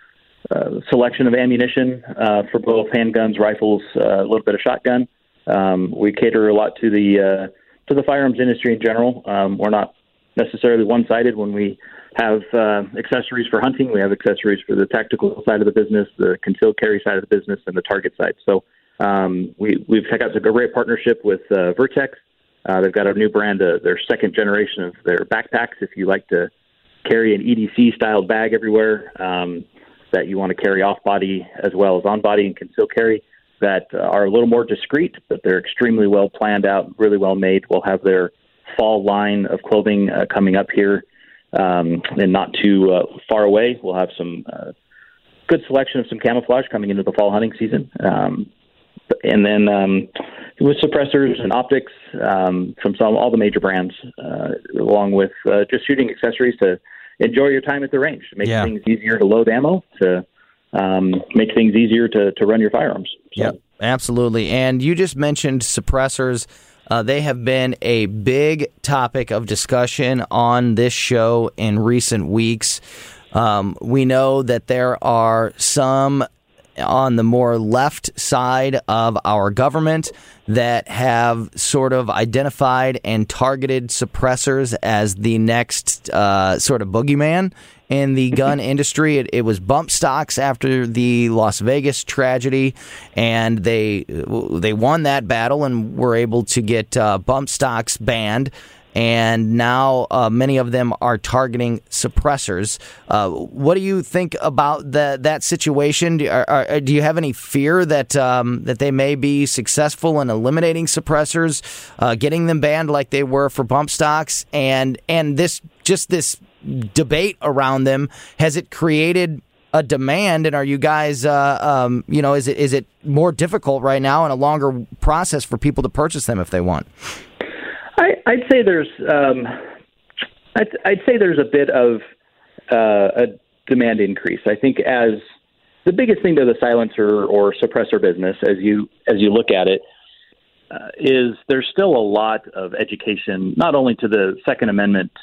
uh, selection of ammunition uh, for both handguns, rifles, uh, a little bit of shotgun. Um, we cater a lot to the uh, to the firearms industry in general. Um, we're not necessarily one-sided when we have uh, accessories for hunting. We have accessories for the tactical side of the business, the concealed carry side of the business, and the target side. So um, we, we've got a great partnership with uh, Vertex. Uh, they've got a new brand, uh, their second generation of their backpacks. If you like to carry an E D C-style bag everywhere um, that you want to carry off-body as well as on-body and concealed carry, that uh, are a little more discreet, but they're extremely well planned out, really well made. We'll have their fall line of clothing uh, coming up here um, and not too uh, far away. We'll have some uh, good selection of some camouflage coming into the fall hunting season. Um, and then um, with suppressors and optics um, from some all the major brands, uh, along with uh, just shooting accessories to enjoy your time at the range, to make yeah. things easier to load ammo, to Um, make things easier to, to run your firearms. So. Yep, absolutely. And you just mentioned suppressors. Uh, they have been a big topic of discussion on this show in recent weeks. Um, we know that there are some on the more left side of our government that have sort of identified and targeted suppressors as the next uh, sort of boogeyman in the gun industry. It, it was bump stocks after the Las Vegas tragedy, and they they won that battle and were able to get uh, bump stocks banned. And now uh, many of them are targeting suppressors. Uh, what do you think about the, that situation? Do, are, are, do you have any fear that um, that they may be successful in eliminating suppressors, uh, getting them banned like they were for bump stocks? And and this just this debate around them, has it created a demand? And are you guys, uh, um, you know, is it is it more difficult right now and a longer process for people to purchase them if they want? I, I'd say there's, um, I'd, I'd say there's a bit of uh, a demand increase. I think as the biggest thing to the silencer or suppressor business, as you as you look at it, uh, is there's still a lot of education, not only to the Second Amendment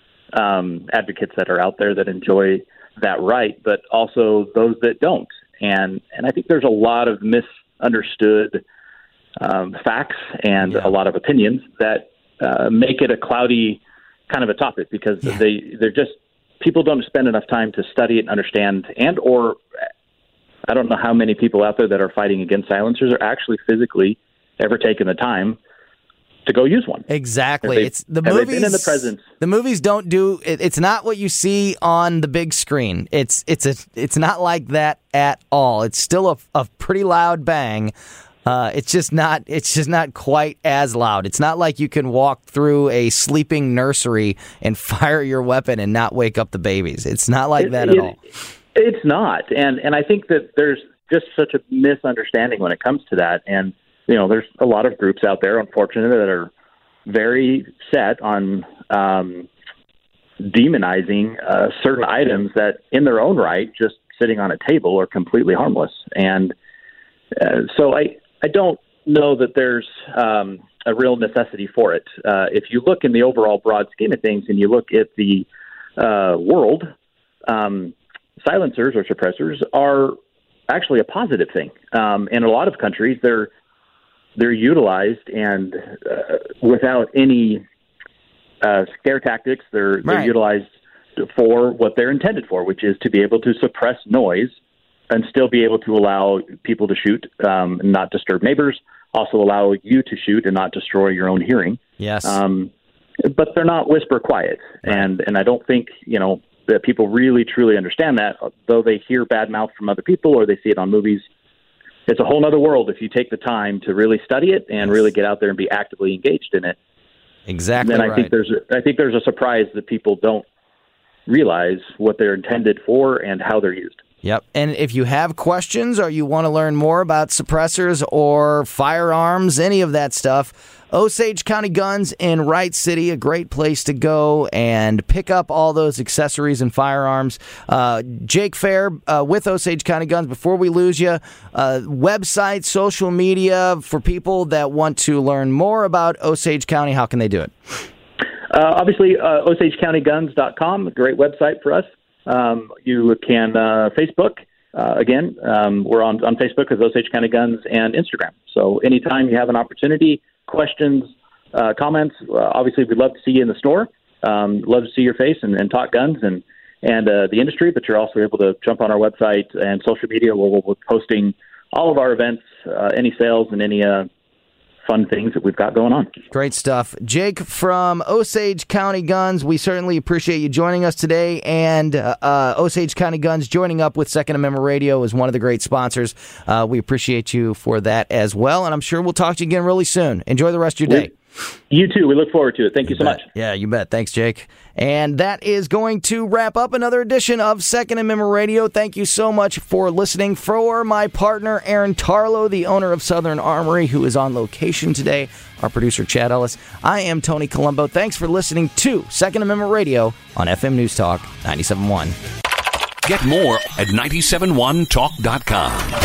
um, advocates that are out there that enjoy that right, but also those that don't. And and I think there's a lot of misunderstood um, facts and yeah. a lot of opinions that Uh, make it a cloudy kind of a topic because yeah. they they're just people don't spend enough time to study it and understand, and or I don't know how many people out there that are fighting against silencers are actually physically ever taken the time to go use one. Exactly. They, it's the have movies. They been in the presence. The movies don't do. It, it's not what you see on the big screen. It's it's a it's not like that at all. It's still a, a pretty loud bang. Uh, it's just not. It's just not quite as loud. It's not like you can walk through a sleeping nursery and fire your weapon and not wake up the babies. It's not like it, that at it, all. It's not, and and I think that there's just such a misunderstanding when it comes to that. And you know, there's a lot of groups out there, unfortunately, that are very set on um, demonizing uh, certain items that, in their own right, just sitting on a table are completely harmless. And uh, so I, I don't know that there's um, a real necessity for it. Uh, if you look in the overall broad scheme of things and you look at the uh, world, um, silencers or suppressors are actually a positive thing. Um, in a lot of countries, they're they're utilized and uh, without any uh, scare tactics, they're, right. they're utilized for what they're intended for, which is to be able to suppress noise and still be able to allow people to shoot um, and not disturb neighbors, also allow you to shoot and not destroy your own hearing. Yes. Um, but they're not whisper quiet. Right. And, and I don't think, you know, that people really, truly understand that, though they hear bad mouth from other people or they see it on movies. It's a whole other world if you take the time to really study it and really get out there and be actively engaged in it. Exactly. And I right. think there's a, I think there's a surprise that people don't realize what they're intended for and how they're used. Yep. And if you have questions or you want to learn more about suppressors or firearms, any of that stuff, Osage County Guns in Wright City, a great place to go and pick up all those accessories and firearms. Uh, Jake Fair uh, with Osage County Guns, before we lose you, uh, website, social media for people that want to learn more about Osage County, how can they do it? Uh, obviously, uh, osage county guns dot com, a great website for us. Um, you can uh, Facebook. Uh, again, um, we're on, on Facebook as Osage County Guns and Instagram. So anytime you have an opportunity, questions, uh, comments, uh, obviously we'd love to see you in the store. Um, love to see your face and, and talk guns and, and uh, the industry, but you're also able to jump on our website and social media where we'll be posting all of our events, uh, any sales, and any uh, fun things that we've got going on. Great stuff. Jake from Osage County Guns, we certainly appreciate you joining us today, and uh, uh, Osage County Guns joining up with Second Amendment Radio is one of the great sponsors. Uh, we appreciate you for that as well, and I'm sure we'll talk to you again really soon. Enjoy the rest of your day. You too. We look forward to it. Thank you, you so bet. much. Yeah, you bet. Thanks, Jake. And that is going to wrap up another edition of Second Amendment Radio. Thank you so much for listening. For my partner, Aaron Tarlow, the owner of Southern Armory, who is on location today, our producer, Chad Ellis, I am Tony Colombo. Thanks for listening to Second Amendment Radio on F M News Talk ninety-seven point one. Get more at nine seven one talk dot com.